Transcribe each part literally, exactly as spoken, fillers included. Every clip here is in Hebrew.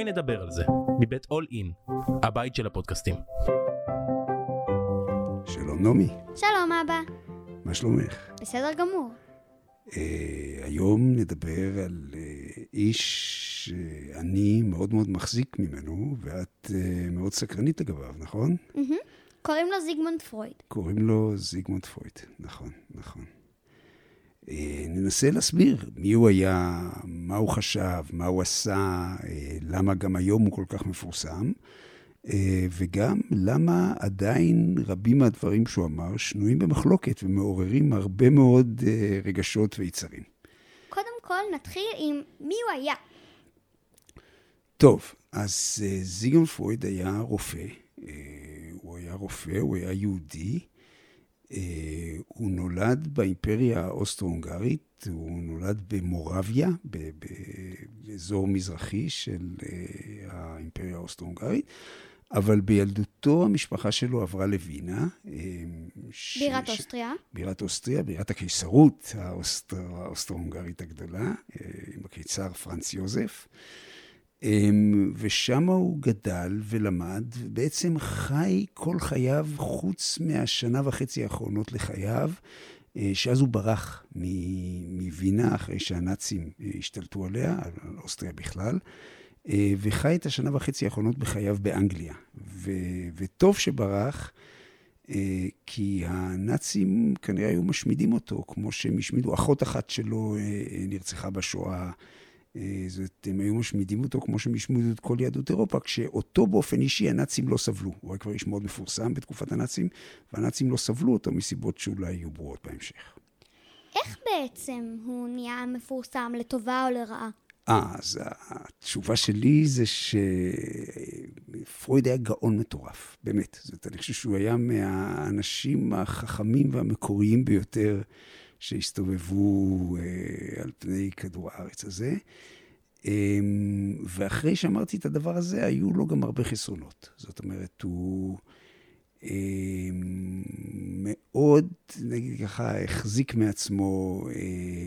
בואי נדבר על זה, מבית אול אין, הבית של הפודקאסטים. שלום נעמי. שלום אבא. מה שלומך? בסדר גמור. Uh, היום נדבר על uh, איש שאני מאוד מאוד מחזיק ממנו, ואת uh, מאוד סקרנית לגביו, נכון? Mm-hmm. קוראים לו זיגמונד פרויד. קוראים לו זיגמונד פרויד, נכון, נכון. Uh, ננסה להסביר מי הוא היה, מה הוא חשב, מה הוא עשה, uh, למה גם היום הוא כל כך מפורסם, uh, וגם למה עדיין רבים מהדברים שהוא אמר שנויים במחלוקת ומעוררים הרבה מאוד uh, רגשות ויצרים. קודם כל נתחיל עם מי הוא היה. טוב, אז uh, זיגמונד פרויד היה רופא, uh, הוא היה רופא, הוא היה יהודי, Uh, הוא נולד באימפריה האוסטרו-הונגרית, הוא נולד במורביה, ב- ב- באזור מזרחי של uh, האימפריה האוסטרו-הונגרית, אבל בילדותו המשפחה שלו עברה לווינה. Uh, בירת ש- אוסטריה. בירת אוסטריה, בירת הקיסרות האוסטר- האוסטרו-הונגרית הגדולה, uh, עם הקיסר פרנץ יוזף. ושם הוא גדל ולמד, ובעצם חי כל חייו חוץ מהשנה וחצי האחרונות לחייו, שאז הוא ברח מווינה אחרי שהנאצים השתלטו עליה, על אוסטריה בכלל, וחי את השנה וחצי האחרונות בחייו באנגליה. ו- וטוב שברח, כי הנאצים כנראה היו משמידים אותו, כמו שהם השמידו, אחות אחת שלו נרצחה בשואה, זאת, הם היו משמידים אותו כמו שהם השמידו את כל יהדות אירופה, כשאותו באופן אישי הנאצים לא סבלו. הוא היה כבר איש מאוד מפורסם בתקופת הנאצים, והנאצים לא סבלו אותו מסיבות שאולי יהיו ברורות בהמשך. איך בעצם הוא נהיה מפורסם, לטובה או לרעה? אה, אז התשובה שלי זה שפרויד היה גאון מטורף, באמת. זאת, אני חושב שהוא היה מהאנשים החכמים והמקוריים ביותר שהסתובבו אה, על פני כדור הארץ הזה. אה, ואחרי שאמרתי את הדבר הזה, היו לו גם הרבה חסרונות. זאת אומרת, הוא אה, מאוד, נגיד ככה, החזיק מעצמו. אה,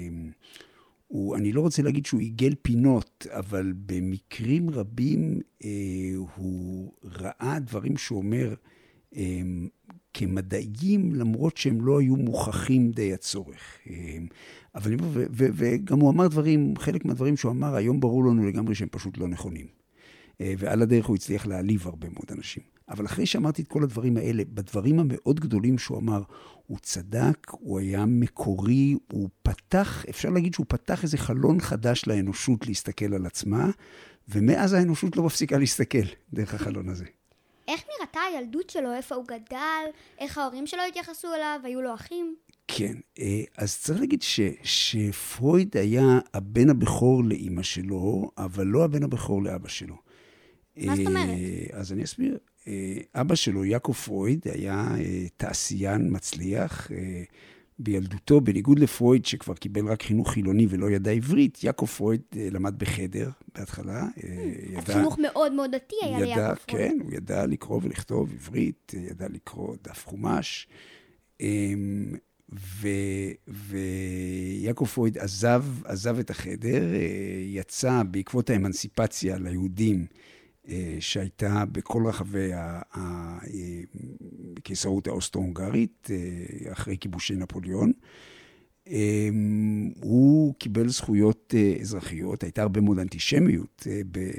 הוא, אני לא רוצה להגיד שהוא עיגל פינות, אבל במקרים רבים אה, הוא ראה דברים שהוא אומר, אה, כמדעיים, למרות שהם לא היו מוכחים די הצורך. אבל ו- ו- וגם הוא אמר דברים, חלק מהדברים שהוא אמר, היום ברור לנו לגמרי שהם פשוט לא נכונים. ועל הדרך הוא הצליח להעליב הרבה מאוד אנשים. אבל אחרי שאמרתי את כל הדברים האלה, בדברים המאוד גדולים שהוא אמר, הוא צדק, הוא היה מקורי, הוא פתח, אפשר להגיד שהוא פתח איזה חלון חדש לאנושות להסתכל על עצמה, ומאז האנושות לא מפסיקה להסתכל דרך החלון הזה. איך נראתה הילדות שלו? איפה הוא גדל? איך ההורים שלו התייחסו אליו? היו לו אחים? כן, אז צריך להגיד ש, שפרויד היה הבן הבכור לאמא שלו, אבל לא הבן הבכור לאבא שלו. מה זאת אומרת? אז אני אסביר. אבא שלו, יעקב פרויד, היה תעשיין מצליח. בילדותו, בניגוד לפרויד שכבר קיבל רק חינוך חילוני ולא ידע עברית, יעקב פרויד למד בחדר בהתחלה. החינוך מאוד מאוד דתי היה ליעקב פרויד. כן, הוא ידע לקרוא ולכתוב עברית, ידע לקרוא דף חומש. ויעקב פרויד עזב, עזב את החדר, יצא בעקבות האמנסיפציה ליהודים, שהייתה בכל רחבי הקיסרות האוסטרו-הונגרית, אחרי כיבושי נפוליאון. הוא קיבל זכויות אזרחיות, הייתה הרבה מאוד אנטישמיות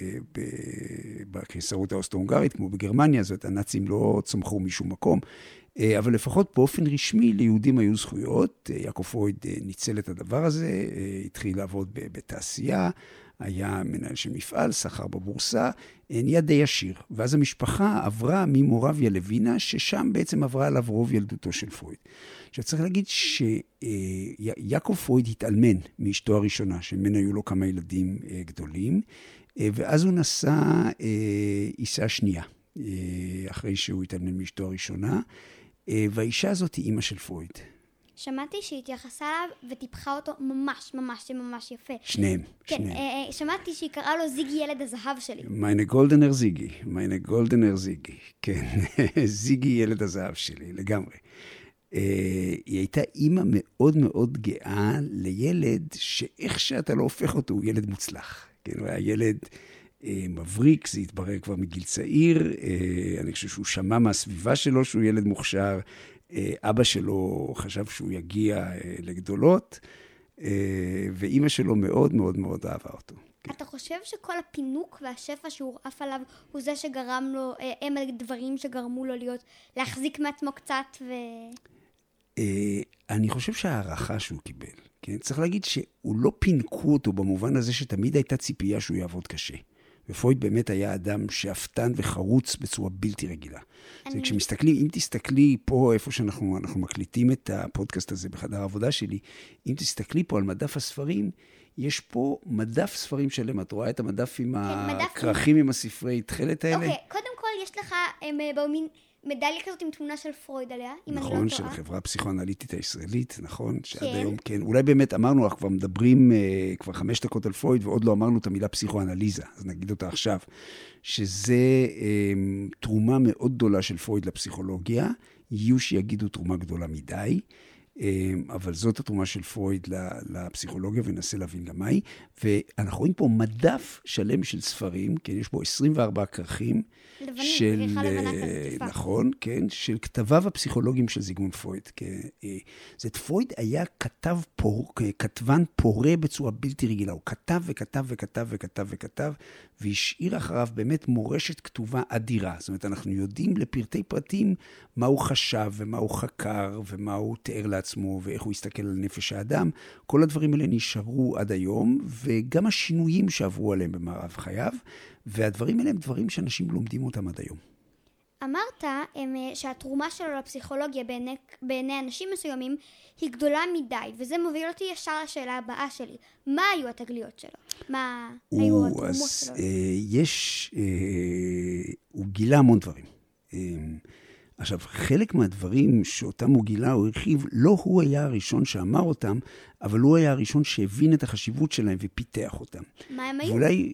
בקיסרות האוסטרו-הונגרית, כמו בגרמניה, זאת הנאצים לא צמחו משום מקום, אבל לפחות באופן רשמי ליהודים היו זכויות. יעקב פרויד ניצל את הדבר הזה, התחיל לעבוד בתעשייה, היה מנהל של מפעל, שכר בבורסה, נהיה די עשיר. ואז המשפחה עברה ממורביה לווינה, ששם בעצם עברה עליו רוב ילדותו של פרויד. עכשיו צריך להגיד שיעקב פרויד התאלמן מאשתו הראשונה, שממנה היו לו כמה ילדים גדולים, ואז הוא נשא אישה שנייה, אחרי שהוא התאלמן מאשתו הראשונה, והאישה הזאת היא אמא של פרויד. שמעתי שהיא התייחסה אליו וטיפחה אותו ממש ממש ממש יפה. שניהם, כן, שניהם. אה, שמעתי שהיא קראה לו זיגי ילד הזהב שלי. מיינה גולדנר זיגי, מיינה גולדנר זיגי, כן, זיגי ילד הזהב שלי, לגמרי. אה, היא הייתה אימא מאוד מאוד גאה לילד שאיך שאתה לא הופך אותו, הוא ילד מוצלח. כן, הוא היה ילד מבריק, זה התברר כבר מגיל צעיר, אני חושב שהוא שמע מהסביבה שלו שהוא ילד מוכשר, אבא שלו חשב שהוא יגיע לגדולות, ואימא שלו מאוד מאוד מאוד אהבה אותו. אתה חושב שכל הפינוק והשפע שהוא רעף עליו הוא זה שגרם לו, הם הדברים שגרמו לו להיות, להחזיק מעצמו קצת ו... אני חושב שהערכה שהוא קיבל, כן? צריך להגיד שהוא לא פינקו אותו במובן הזה שתמיד הייתה ציפייה שהוא יעבוד קשה. ופרויד באמת היה אדם שאפתן וחרוץ בצורה בלתי רגילה. אני... זה כשמסתכלים, אם תסתכלי פה, איפה שאנחנו אנחנו מקליטים את הפודקאסט הזה בחדר העבודה שלי, אם תסתכלי פה על מדף הספרים, יש פה מדף ספרים שלם. את רואה את המדף עם כן, הכרכים מדף... עם הספרי תכלת האלה? אוקיי, קודם כל יש לך הם, באומין... מדליה כזאת עם תמונה של פרויד עליה, אם נכון, אני לא של טועה. חברה פסיכואנליטית הישראלית, נכון, שעד כן. היום, כן. אולי באמת אמרנו, אנחנו כבר מדברים uh, כבר חמש דקות על פרויד, ועוד לא אמרנו את המילה פסיכואנליזה, אז נגיד אותה עכשיו, שזה um, תרומה מאוד גדולה של פרויד לפסיכולוגיה, יהיו שיגידו תרומה גדולה מדי, um, אבל זאת התרומה של פרויד לפסיכולוגיה, וננסה להבין גם מהי, ואנחנו רואים פה מדף שלם של ספרים, כן, יש בו עשרים וארבעה כרכים, לבנים, של, uh, נכון, כן, של כתביו הפסיכולוגיים של זיגמונד פרויד. זאת פרויד היה כתב פור, כתבן פורה בצורה בלתי רגילה. הוא כתב וכתב וכתב וכתב וכתב, והשאיר אחריו באמת מורשת כתובה אדירה. זאת אומרת, אנחנו יודעים לפרטי פרטים מה הוא חשב ומה הוא חקר ומה הוא תיאר לעצמו ואיך הוא הסתכל על נפש האדם. כל הדברים האלה נשארו עד היום, וגם השינויים שעברו עליהם במערב חייו, והדברים האלה הם דברים שאנשים לומדים אותם עד היום. אמרת הם, שהתרומה שלו לפסיכולוגיה בעיני, בעיני אנשים מסוימים היא גדולה מדי, וזה מוביל אותי ישר לשאלה הבאה שלי. מה היו התגליות שלו? מה הוא, היו התרומות אז, שלו? אה, יש, אה, הוא גילה המון דברים. אה, עכשיו, חלק מהדברים שאותם הוא גילה, הוא הרחיב, לא הוא היה הראשון שאמר אותם, אבל הוא היה הראשון שהבין את החשיבות שלהם ופיתח אותם. מה הם היו? ואולי,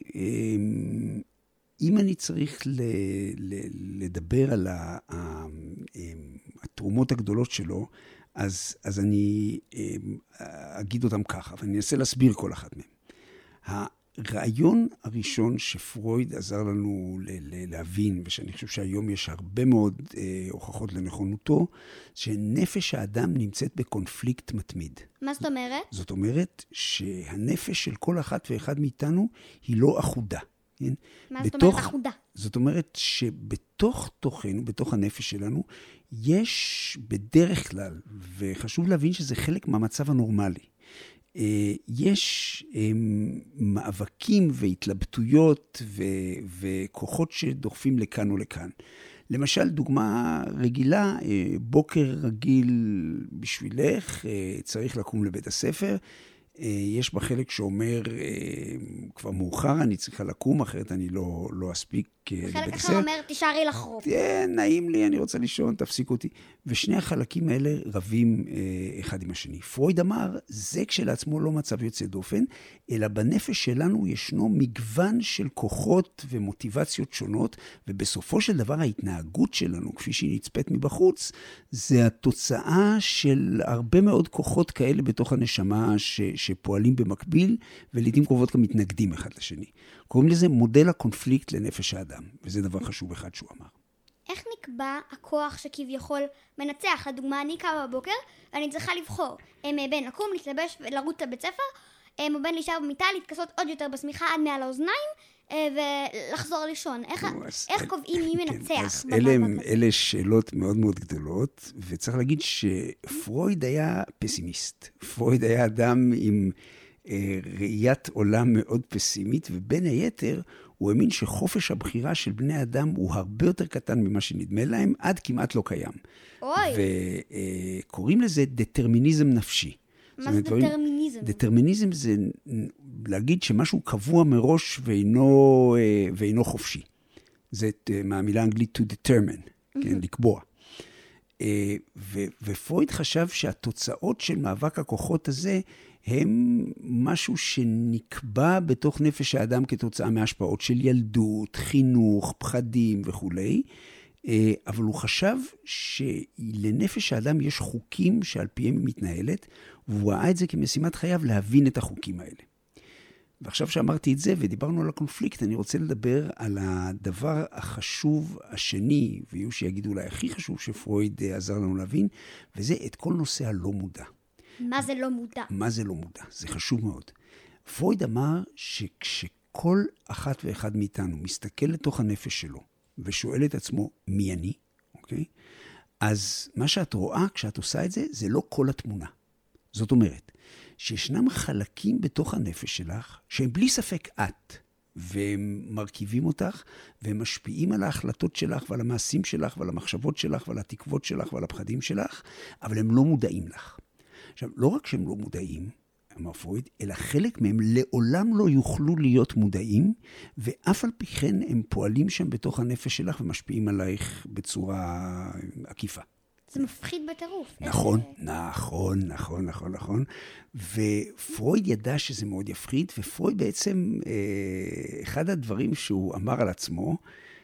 אם אני צריך ל, ל, לדבר על ה, ה, התרומות הגדולות שלו, אז, אז אני אגיד אותם ככה, ואני אנסה להסביר כל אחת מהם. הרעיון הראשון שפרויד עזר לנו ל- ל- להבין, ושאני חושב שהיום יש הרבה מאוד אה, הוכחות לנכונותו, שנפש האדם נמצאת בקונפליקט מתמיד. מה זאת אומרת? זאת אומרת שהנפש של כל אחת ואחד מאיתנו היא לא אחודה. כן? מה זאת אומרת אחודה? זאת אומרת שבתוך תוכנו, בתוך הנפש שלנו, יש בדרך כלל, וחשוב להבין שזה חלק מהמצב הנורמלי, יש מאבקים והתלבטויות וכוחות שדוחפים לכאן או לכאן. למשל, דוגמה רגילה, בוקר רגיל בשבילך, צריך לקום לבית הספר, יש בחלק שאומר, כבר מאוחר, אני צריכה לקום, אחרת אני לא, לא אספיק לבית הספר. בחלק אחר אומר, תשארי לחרוב. כן, נעים לי, אני רוצה לישון, תפסיק אותי. ושני החלקים האלה רבים אחד עם השני. פרויד אמר, זה כשלעצמו לא מצב יוצא דופן, אלא בנפש שלנו ישנו מגוון של כוחות ומוטיבציות שונות, ובסופו של דבר ההתנהגות שלנו, כפי שהיא נצפית מבחוץ, זה התוצאה של הרבה מאוד כוחות כאלה בתוך הנשמה ש, שפועלים במקביל, ולעיתים קרובות גם מתנגדים אחד לשני. קוראים לזה מודל הקונפליקט לנפש האדם, וזה דבר חשוב אחד שהוא אמר. איך נקבע הכוח שכביכול מנצח? לדוגמה, אני קמה בבוקר, ואני צריכה לבחור בין לקום, להתלבש ולרוץ לבית ספר, או בין להישאר במיטה, להתכסות עוד יותר בשמיכה עד מעל האוזניים, ולחזור לישון. איך, איך קובעים מי מנצח? כן, אלה, אלה שאלות מאוד מאוד גדולות, וצריך להגיד שפרויד היה פסימיסט. פרויד היה אדם עם ראיית עולם מאוד פסימית, ובין היתר הוא האמין שחופש הבחירה של בני אדם הוא הרבה יותר קטן ממה שנדמה להם, עד כמעט לא קיים. אוי. וקוראים לזה דטרמיניזם נפשי. מה זה דטרמיניזם? דטרמיניזם זה להגיד שמשהו קבוע מראש ואינו, ואינו חופשי. זה מהמילה האנגלית to determine, כן, לקבוע. ופרויד חשב שהתוצאות של מאבק הכוחות הזה הם משהו שנקבע בתוך נפש האדם כתוצאה מהשפעות של ילדות, חינוך, פחדים וכו'. אבל הוא חשב שלנפש האדם יש חוקים שעל פיהם היא מתנהלת, והוא ראה את זה כמשימת חייו להבין את החוקים האלה. ועכשיו שאמרתי את זה ודיברנו על הקונפליקט, אני רוצה לדבר על הדבר החשוב השני, ויהיו שיגידו אולי הכי חשוב שפרויד עזר לנו להבין, וזה את כל נושא הלא מודע. מה זה לא מודע? מה זה לא מודע? זה חשוב מאוד. פרויד אמר שכשכל אחת ואחד מאיתנו מסתכל לתוך הנפש שלו, ושואל את עצמו מי אני, אוקיי? אז מה שאת רואה כשאת עושה את זה, זה לא כל התמונה. זאת אומרת, שישנם חלקים בתוך הנפש שלך, שהם בלי ספק את, והם מרכיבים אותך, והם משפיעים על ההחלטות שלך, ועל המעשים שלך, ועל המחשבות שלך, ועל התקוות שלך, ועל הפחדים שלך, אבל הם לא מודעים לך. עכשיו, לא רק שהם לא מודעים, אמר פרויד, אלא חלק מהם לעולם לא יוכלו להיות מודעים, ואף על פי כן הם פועלים שם בתוך הנפש שלך, ומשפיעים עלייך בצורה עקיפה. זה מפחיד בטירוף. נכון, נכון, נכון, נכון, נכון. ופרויד ידע שזה מאוד יפחיד, ופרויד בעצם, אחד הדברים שהוא אמר על עצמו,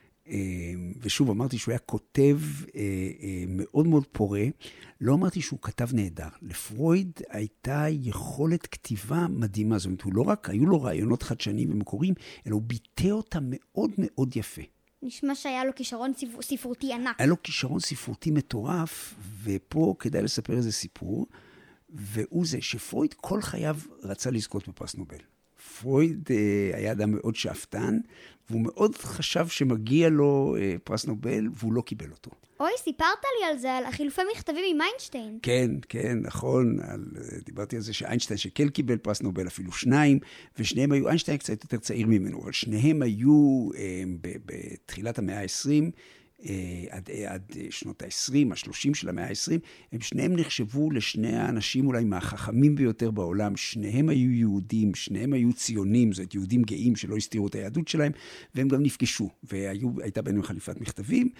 ושוב אמרתי שהוא היה כותב מאוד מאוד פורה, לא אמרתי שהוא כתב נהדר. לפרויד הייתה יכולת כתיבה מדהימה, זאת אומרת, הוא לא רק, היו לו רעיונות חדשניים ומקוריים, אלא הוא ביטא אותם מאוד מאוד יפה. נשמע שהיה לו כישרון ספרותי ענק. היה לו כישרון ספרותי מטורף, ופה כדאי לספר איזה סיפור, והוא זה שפרויד כל חייו רצה לזכות בפרס נובל. פרויד אה, היה אדם מאוד שאפתן, והוא מאוד חשב שמגיע לו אה, פרס נובל, והוא לא קיבל אותו. אוי, סיפרת לי על זה, על החילופי מכתבים עם איינשטיין. כן, כן, נכון. על, דיברתי על זה שאיינשטיין שכן קיבל פרס נובל, אפילו שניים, ושניהם היו, איינשטיין קצת יותר צעיר ממנו, אבל שניהם היו אה, ב, בתחילת המאה ה-עשרים, אה, עד, עד שנות ה-עשרים, ה-שלושים של המאה ה-עשרים, הם שניהם נחשבו לשני האנשים אולי מהחכמים ביותר בעולם, שניהם היו יהודים, שניהם היו ציונים, זאת יהודים גאים שלא הסתירו את היהדות שלהם, והם גם נפגשו, והייתה ביניהם חליפת מכתבים,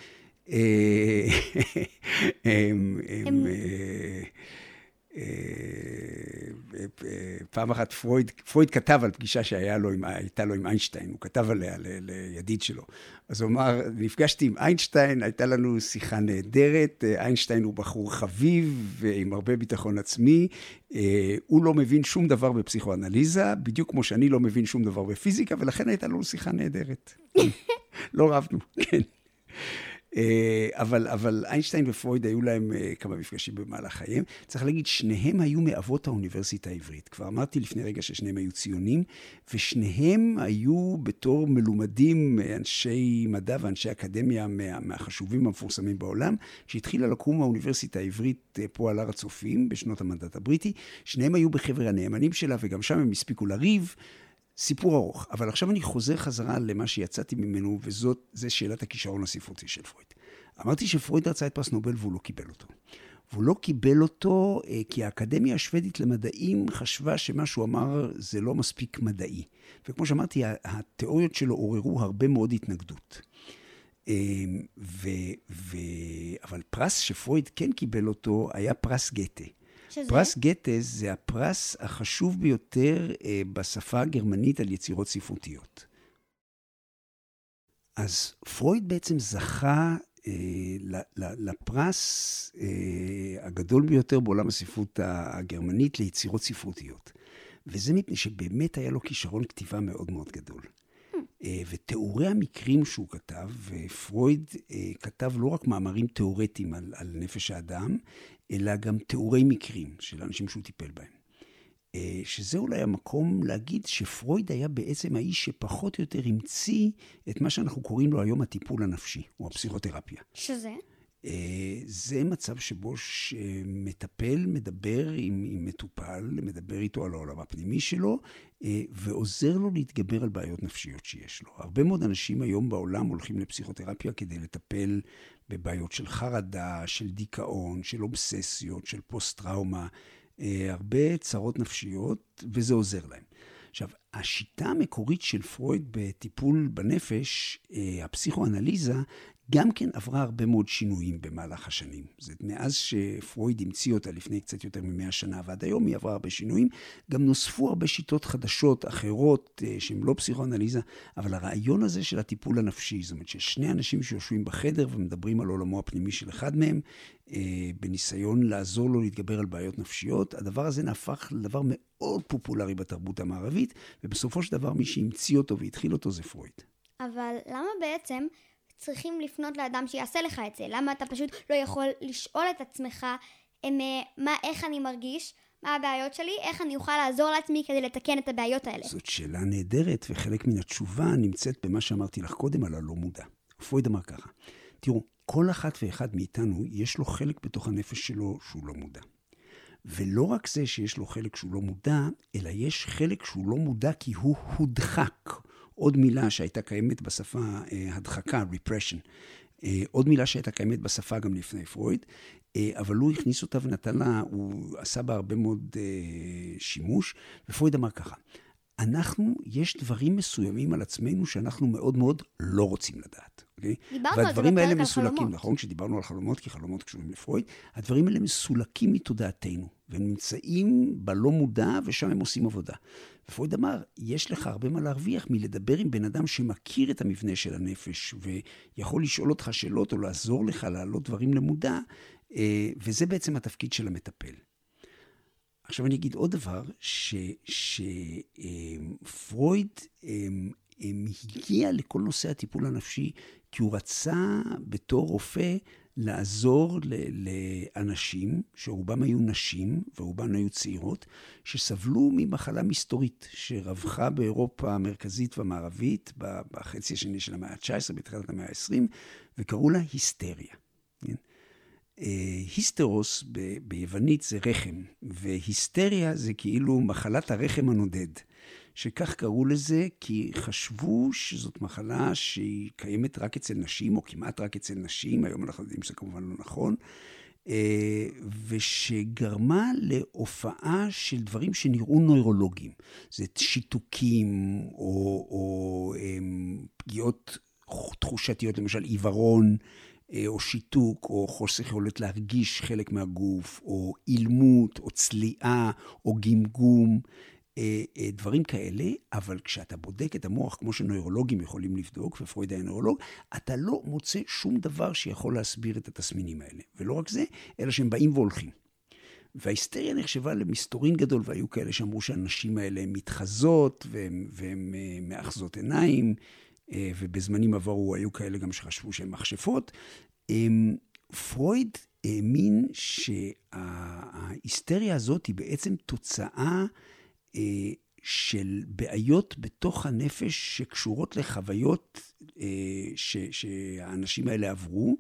הם, הם, פעם אחת פרויד, פרויד כתב על פגישה שהייתה לו עם, לו עם איינשטיין, הוא כתב עליה ל, לידיד שלו. אז הוא אמר, נפגשתי עם איינשטיין, הייתה לנו שיחה נהדרת, איינשטיין הוא בחור חביב ועם הרבה ביטחון עצמי, הוא לא מבין שום דבר בפסיכואנליזה, בדיוק כמו שאני לא מבין שום דבר בפיזיקה, ולכן הייתה לנו שיחה נהדרת. לא רבנו, כן. אבל, אבל איינשטיין ופרויד היו להם כמה מפגשים במהלך חייהם. צריך להגיד, שניהם היו מאבות האוניברסיטה העברית. כבר אמרתי לפני רגע ששניהם היו ציונים, ושניהם היו בתור מלומדים אנשי מדע ואנשי אקדמיה מה, מהחשובים המפורסמים בעולם, שהתחילה לקום האוניברסיטה העברית פה על הר הצופים בשנות המנדט הבריטי. שניהם היו בחבר הנאמנים שלה, וגם שם הם הספיקו לריב. סיפור ארוך, אבל עכשיו אני חוזר חזרה למה שיצאתי ממנו, וזאת, זה שאלת הכישרון הספרותי של פרויד. אמרתי שפרויד רצה את פרס נובל והוא לא קיבל אותו. והוא לא קיבל אותו כי האקדמיה השוודית למדעים חשבה שמה שהוא אמר זה לא מספיק מדעי. וכמו שאמרתי, התיאוריות שלו עוררו הרבה מאוד התנגדות. ו, ו, אבל פרס שפרויד כן קיבל אותו היה פרס גתה. שזה? פרס גתה זה הפרס החשוב ביותר אה, בשפה הגרמנית על יצירות ספרותיות. אז פרויד בעצם זכה אה, לפרס אה, הגדול ביותר בעולם הספרות הגרמנית ליצירות ספרותיות. וזה מפני שבאמת היה לו כישרון כתיבה מאוד מאוד גדול. ותיאורי המקרים שהוא כתב, ופרויד כתב לא רק מאמרים תיאורטיים על, על נפש האדם, אלא גם תיאורי מקרים של אנשים שהוא טיפל בהם. שזה אולי המקום להגיד שפרויד היה בעצם האיש שפחות או יותר המציא את מה שאנחנו קוראים לו היום הטיפול הנפשי, או הפסיכותרפיה. שזה? זה מצב שבו מטפל, מדבר עם, עם מטופל, מדבר איתו על העולם הפנימי שלו, ועוזר לו להתגבר על בעיות נפשיות שיש לו. הרבה מאוד אנשים היום בעולם הולכים לפסיכותרפיה כדי לטפל בבעיות של חרדה, של דיכאון, של אובססיות, של פוסט-טראומה, הרבה צרות נפשיות, וזה עוזר להם. עכשיו, השיטה המקורית של פרויד בטיפול בנפש, הפסיכואנליזה, גם כן עברה הרבה מאוד שינויים במהלך השנים. זה מאז שפרויד המציא אותה לפני קצת יותר ממאה שנה ועד היום, היא עברה הרבה שינויים. גם נוספו הרבה שיטות חדשות, אחרות, שהן לא פסיכואנליזה, אבל הרעיון הזה של הטיפול הנפשי, זאת אומרת ששני אנשים שיושבים בחדר ומדברים על עולמו הפנימי של אחד מהם, בניסיון לעזור לו להתגבר על בעיות נפשיות, הדבר הזה נהפך לדבר מאוד פופולרי בתרבות המערבית, ובסופו של דבר מי שהמציא אותו והתחיל אותו זה פרויד. אבל למה בעצם צריכים לפנות לאדם שיעשה לך את זה? למה אתה פשוט לא יכול לשאול את עצמך מה, איך אני מרגיש, מה הבעיות שלי, איך אני אוכל לעזור לעצמי כדי לתקן את הבעיות האלה? זאת שאלה נהדרת, וחלק מן התשובה נמצאת במה שאמרתי לך קודם על הלא מודע. פרויד אמר ככה, תראו, כל אחת ואחד מאיתנו יש לו חלק בתוך הנפש שלו שהוא לא מודע. ולא רק זה שיש לו חלק שהוא לא מודע, אלא יש חלק שהוא לא מודע כי הוא הודחק. עוד מילה שהייתה קיימת בשפה, הדחקה, repression. עוד מילה שהייתה קיימת בשפה גם לפני פרויד, אבל הוא הכניס אותה ונתן לה, הוא עשה בה הרבה מאוד שימוש, ופרויד אמר ככה, אנחנו, יש דברים מסוימים על עצמנו שאנחנו מאוד מאוד לא רוצים לדעת. דיברנו על זה בפרק על חלומות. נכון, כשדיברנו על חלומות, כי חלומות קשורים לפרויד, הדברים האלה מסולקים מתודעתנו, והם נמצאים בלא מודע, ושם הם עושים עבודה. ופרויד אמר, יש לך הרבה מה להרוויח מלדבר עם בן אדם שמכיר את המבנה של הנפש, ויכול לשאול אותך שאלות, או לעזור לך להעלות דברים למודע, וזה בעצם התפקיד של המטפל. עכשיו אני אגיד עוד דבר, שפרויד הגיע לכל נושא הטיפול הנפשי, כי הוא רצה בתור רופא לעזור לאנשים, שרובם היו נשים, ורובם היו צעירות, שסבלו ממחלה מסתורית, שרווחה באירופה המרכזית והמערבית, בחצי השני של המאה ה-תשע עשרה, בתחילת המאה ה-עשרים, וקראו לה היסטריה. היסטרוס ב- ביוונית זה רחם, והיסטריה זה כאילו מחלת הרחם הנודד, שכך קראו לזה כי חשבו שזאת מחלה שהיא קיימת רק אצל נשים, או כמעט רק אצל נשים, היום אנחנו יודעים שזה כמובן לא נכון, ושגרמה להופעה של דברים שנראו נוירולוגיים. זה שיתוקים, או, או פגיעות תחושתיות, למשל עיוורון, או שיתוק, או חוסר יכולת להרגיש חלק מהגוף, או אילמות, או צליעה, או גמגום, דברים כאלה, אבל כשאתה בודק את המוח, כמו שנוירולוגים יכולים לבדוק, ופרויד היה נוירולוג, אתה לא מוצא שום דבר שיכול להסביר את התסמינים האלה. ולא רק זה, אלא שהם באים והולכים. וההיסטריה נחשבה למסתורין גדול, והיו כאלה שאמרו שהנשים האלה מתחזות, והן מאחזות עיניים, ובזמנים עברו היו כאלה גם שחשבו שהן מכשפות. פרויד האמין שההיסטריה הזאת היא בעצם תוצאה של בעיות בתוך הנפש שקשורות לחוויות שהאנשים האלה עברו,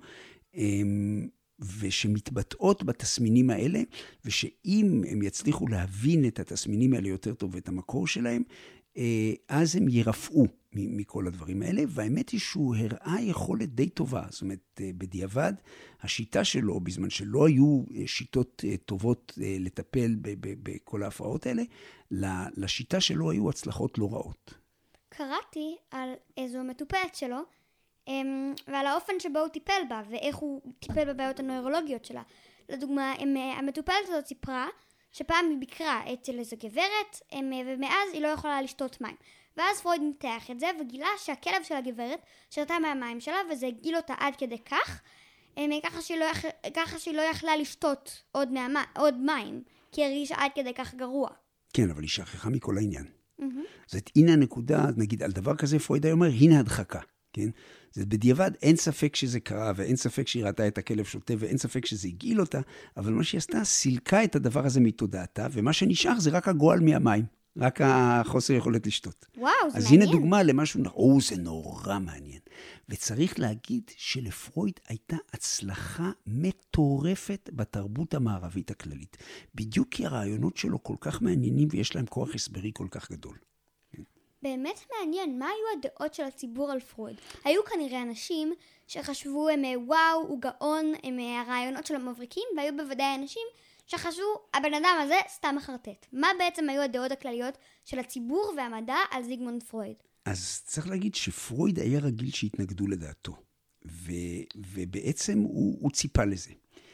ושמתבטאות בתסמינים האלה, ושאם הם יצליחו להבין את התסמינים האלה יותר טוב ואת המקור שלהם, אז הם ירפאו מכל הדברים האלה, והאמת היא שהוא הראה יכולת די טובה. זאת אומרת, בדיעבד, השיטה שלו, בזמן שלא היו שיטות טובות לטפל בכל ההפרעות האלה, לשיטה שלו היו הצלחות לא רעות. קראתי על איזו מטופלת שלו, ועל האופן שבו הוא טיפל בה, ואיך הוא טיפל בבעיות הנוירולוגיות שלה. לדוגמה, המטופלת הזאת סיפרה, שפעם היא ביקרה אצל איזו גברת, ומאז היא לא יכולה לשתות מים. ואז פרויד ניתח את זה, וגילה שהכלב של הגברת שתה מהמים שלה, וזה הגיל אותה עד כדי כך, ככה שהיא לא, יכ... ככה שהיא לא יכלה לשתות עוד, מהמה... עוד מים, כי הרגישה עד כדי כך גרוע. כן, אבל היא שכחה מכל העניין. Mm-hmm. זאת הנה הנקודה, נגיד, על דבר כזה פרויד היה אומר, הנה הדחקה. כן? זה בדיעבד, אין ספק שזה קרה, ואין ספק שהיא ראתה את הכלב שותה, ואין ספק שזה הגיל אותה, אבל מה שהיא עשתה, סילקה את הדבר הזה מתודעתה, ומה שנשאר זה רק הגועל מהמים, רק החוסר יכולת לשתות. וואו, זה אז מעניין. הנה דוגמה למשהו, או, זה נורא מעניין. וצריך להגיד שלפרויד הייתה הצלחה מטורפת בתרבות המערבית הכללית. בדיוק כי הרעיונות שלו כל כך מעניינים, ויש להם כוח הסברי כל כך גדול. באמת מעניין, מה היו הדעות של הציבור על פרויד? היו כנראה אנשים שחשבו, הם, וואו, הוא גאון, הם, הרעיונות שלו מבריקים, והיו בוודאי אנשים שחשבו, הבן אדם הזה סתם מחרטט. מה בעצם היו הדעות הכלליות של הציבור והמדע על זיגמונד פרויד? אז צריך להגיד שפרויד היה רגיל שהתנגדו לדעתו. ו, ובעצם הוא, הוא ציפה לזה.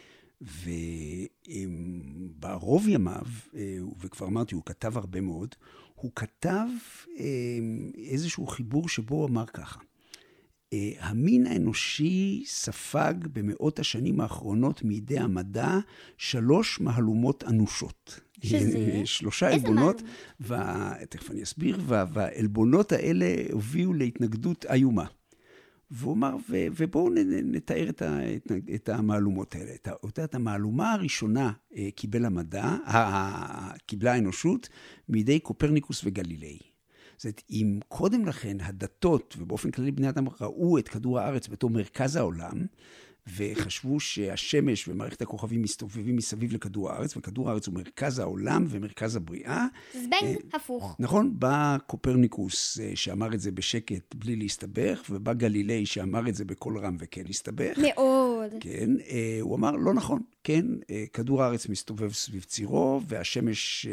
וברוב ימיו, וכבר אמרתי, הוא כתב הרבה מאוד, הוא כתב איזשהו חיבור שבו הוא אמר ככה, המין האנושי ספג במאות השנים האחרונות מידי המדע שלוש מהלומות אנושות. שזה? שלושה עלבונות, ותכף אני אסביר, והעלבונות האלה הביאו להתנגדות איומה. והוא אמר, ו, ובואו נתאר את, ה, את המעלומות האלה. את, ה, את המעלומה הראשונה קיבל המדע, קיבלה האנושות, מידי קופרניקוס וגלילי. זאת אומרת, אם קודם לכן הדתות, ובאופן כללי בני אדם ראו את כדור הארץ בתור מרכז העולם, וחשבו שהשמש ומערכת הכוכבים מסתובבים מסביב לכדור הארץ, וכדור הארץ הוא מרכז העולם ומרכז הבריאה. זבנג הפוך. נכון, בא קופרניקוס שאמר את זה בשקט בלי להסתבך, ובא גלילי שאמר את זה בקול רם וכן להסתבך. מאוד. כן, הוא אמר, לא נכון, כן, כדור הארץ מסתובב סביב צירו, והשמש,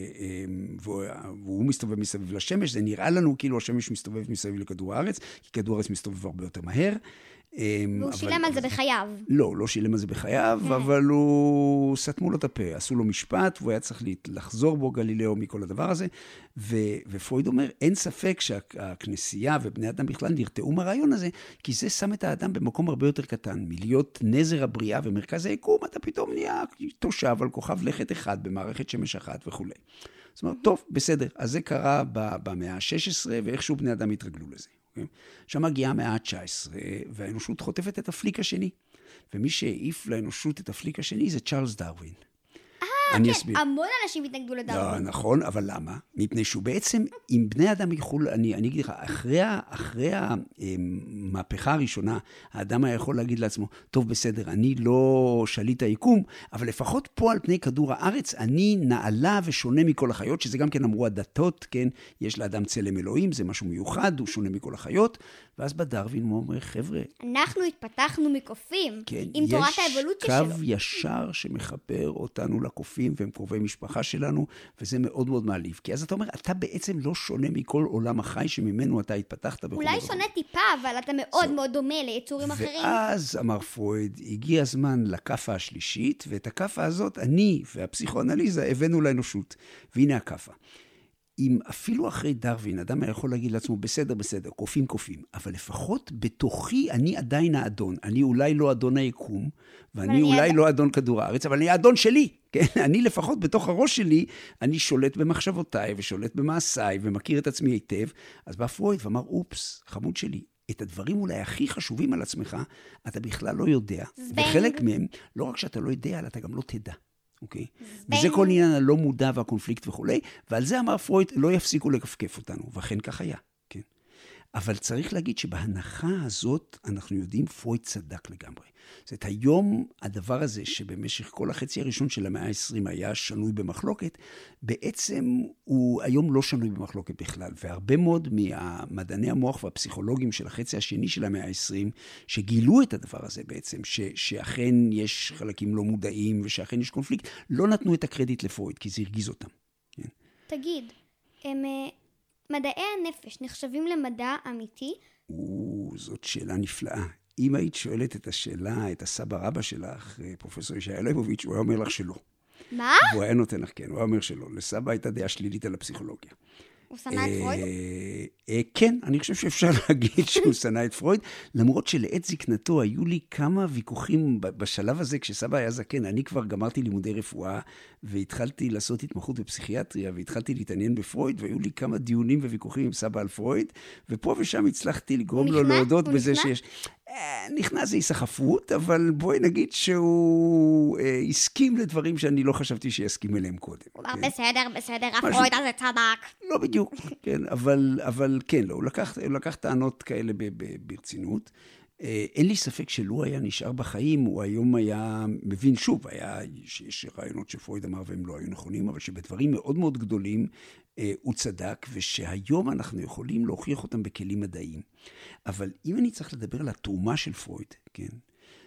והוא מסתובב מסביב לשמש, זה נראה לנו כאילו השמש מסתובב מסביב לכדור הארץ, כי כדור הארץ מסתובב הרבה יותר מהר. והוא שילם על זה בחייו. לא, לא שילם על זה בחייו, אבל הוא סתמו לו את הפה, עשו לו משפט, והוא היה צריך לחזור בו גלילאו מכל הדבר הזה, ופרויד אומר, אין ספק שהכנסייה ובני אדם בכלל נרתעו מהרעיון הזה, כי זה שם את האדם במקום הרבה יותר קטן, מלהיות נזר הבריאה ומרכז היקום, אתה פתאום נהיה תושב על כוכב לכת אחד, במערכת שמש אחת וכו'. זאת אומרת, טוב, בסדר, אז זה קרה במאה ה-שש עשרה, ואיכשהו בני אדם התרגלו לזה. שם מגיעה המאה ה-תשע עשרה, והאנושות חוטפת את הפליק השני. ומי שהעיף לאנושות את הפליק השני זה צ'ארלס דרווין. אה, כן, אסביר. המון אנשים התנגדו לדרווין. לא, נכון, אבל למה? מפני שהוא בעצם, אם בני אדם יכול, אני, אני אגיד לך, אחרי, אחרי המהפכה הראשונה, האדם היה יכול להגיד לעצמו, טוב, בסדר, אני לא שליט היקום, אבל לפחות פה על פני כדור הארץ, אני נעלה ושונה מכל החיות, שזה גם כן אמרו הדתות, כן, יש לאדם צלם אלוהים, זה משהו מיוחד, הוא שונה מכל החיות, ואז בדרווין הוא אומר, חבר'ה, אנחנו התפתחנו מקופים, כן, עם תורת האבולוציה שלו. יש קו ישר שמחבר אותנו לקופים, והם קרובי משפחה שלנו, וזה מאוד מאוד מעליב. כי אז אתה אומר, אתה בעצם לא שונה מכל עולם החי שממנו אתה התפתחת. אולי שונה טיפה, אבל אתה מאוד מאוד דומה ליצורים אחרים. ואז, אמר פרויד, הגיע הזמן לקפה השלישית, ואת הקפה הזאת, אני והפסיכואנליזה הבאנו לאנושות. והנה הקפה. אם אפילו אחרי דרווין, אדם היה יכול להגיד לעצמו, בסדר, בסדר, קופים, קופים, אבל לפחות בתוכי אני עדיין האדון. אני אולי לא אדון היקום, ואני אולי לא אדון כדור הארץ, אבל אני האדון שלי. כן? אני לפחות בתוך הראש שלי, אני שולט במחשבותיי ושולט במעשיי ומכיר את עצמי היטב. אז בא פרויד ואמר, אופס, חמוד שלי, את הדברים אולי הכי חשובים על עצמך, אתה בכלל לא יודע. וחלק מהם, לא רק שאתה לא יודע, אלא אתה גם לא תדע. אוקיי? וזה כל עניין הלא מודע והקונפליקט וכו'. ועל זה אמר פרויד, לא יפסיקו לקפקף אותנו. ואכן כך היה. כן? אבל צריך להגיד שבהנחה הזאת, אנחנו יודעים, פרויד צדק לגמרי. זאת אומרת, היום הדבר הזה שבמשך כל החצי הראשון של המאה ה-עשרים היה שנוי במחלוקת, בעצם הוא היום לא שנוי במחלוקת בכלל. והרבה מאוד מהמדעני המוח והפסיכולוגים של החצי השני של המאה ה-עשרים, שגילו את הדבר הזה בעצם, ש- שאכן יש חלקים לא מודעים ושאכן יש קונפליקט, לא נתנו את הקרדיט לפרויד, כי זה הרגיז אותם. כן? תגיד, הם, מדעי הנפש נחשבים למדע אמיתי? זאת שאלה נפלאה. אם היית שואלת את השאלה, את הסבא רבא שלך, פרופסור ישעיה ליבוביץ', הוא היה אומר לך שלא. מה? הוא היה נותן לך, כן, הוא היה אומר שלא. לסבא הייתה דעה שלילית על הפסיכולוגיה. הוא שנא את פרויד? כן, אני חושב שאפשר להגיד שהוא שנא את פרויד, למרות שלעת זקנתו היו לי כמה ויכוחים בשלב הזה, כשסבא היה זקן, אני כבר גמרתי לימודי רפואה, והתחלתי לעשות התמחות בפסיכיאטריה, והתחלתי להתעניין בפרויד, והיו לי כמה דיונים וויכוחים עם סבא על פרויד, ופה ושם הצלחתי לגרום לו להודות בזה שיש... נכנס זה היסחפות, אבל בואי נגיד שהוא הסכים לדברים שאני לא חשבתי שיסכים אליהם קודם. הוא אמר, בסדר, בסדר, הפרויד הזה צדק. לא בדיוק, כן, אבל, אבל כן, לא, הוא לקח, הוא לקח טענות כאלה ברצינות. אין לי ספק שלו היה נשאר בחיים, הוא היום היה מבין שוב, היה, שיש רעיונות שפרויד אמר והם לא היו נכונים, אבל שבדברים מאוד מאוד גדולים הוא צדק, ושהיום אנחנו יכולים להוכיח אותם בכלים מדעיים. אבל אם אני צריך לדבר על התרומה של פרויד, כן,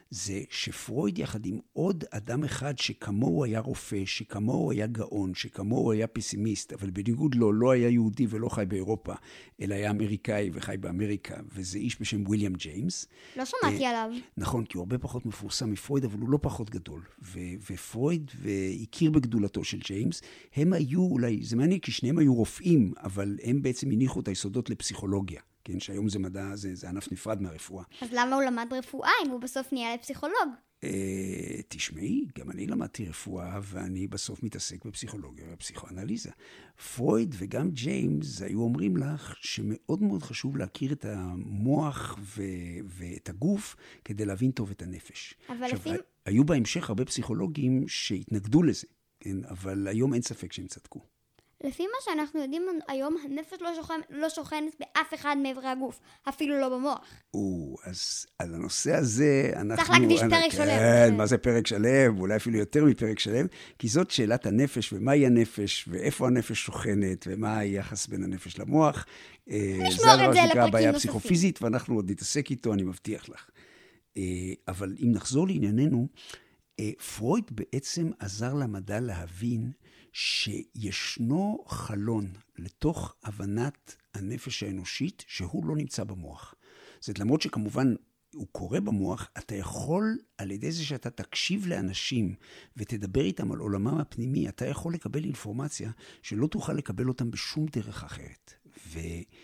זה שפרויד יחד עם עוד אדם אחד שכמוהו היה רופא, שכמוהו היה גאון, שכמוהו היה פסימיסט, אבל בניגוד לו לא היה יהודי ולא חי באירופה, אלא היה אמריקאי וחי באמריקה, וזה איש בשם וויליאם ג'יימס. לא שמעתי עליו. נכון, כי הוא הרבה פחות מפורסם מפרויד, אבל הוא לא פחות גדול. ו- ופרויד הכיר בגדולתו של ג'יימס, הם היו אולי, זה מעניין כי שניהם היו רופאים, אבל הם בעצם הניחו את היסודות לפסיכולוגיה. כן, שהיום זה מדע, זה, זה ענף נפרד מהרפואה. אז למה הוא למד רפואה אם הוא בסוף נהיה לפסיכולוג? אה, תשמעי, גם אני למדתי רפואה, ואני בסוף מתעסק בפסיכולוגיה ובפסיכואנליזה. פרויד וגם ג'יימס היו אומרים לך שמאוד מאוד חשוב להכיר את המוח ו- ואת הגוף כדי להבין טוב את הנפש. אבל עכשיו, לפעמים... היו בהמשך הרבה פסיכולוגים שהתנגדו לזה, כן? אבל היום אין ספק שהם צדקו. לפי מה שאנחנו יודעים היום, הנפש לא, שוכן, לא שוכנת באף אחד מעברי הגוף, אפילו לא במוח. או, אז על הנושא הזה אנחנו... צריך להקדיש פרק שלם. כן, מה זה פרק שלם? אולי אפילו יותר מפרק שלם, כי זאת שאלת הנפש, ומהי הנפש, ואיפה הנפש שוכנת, ומה היחס בין הנפש למוח. נשמור את זה לפרקים בעיה נוספים. פסיכופיזית, ואנחנו עוד נתעסק איתו, אני מבטיח לך. אבל אם נחזור לענייננו, פרויד בעצם עזר למדע להבין שישנו חלון לתוך הבנת הנפש האנושית שהוא לא נמצא במוח. זאת למרות שכמובן הוא קורה במוח, אתה יכול על ידי זה שאתה תקשיב לאנשים ותדבר איתם על עולמם הפנימי, אתה יכול לקבל אינפורמציה שלא תוכל לקבל אותם בשום דרך אחרת. ו...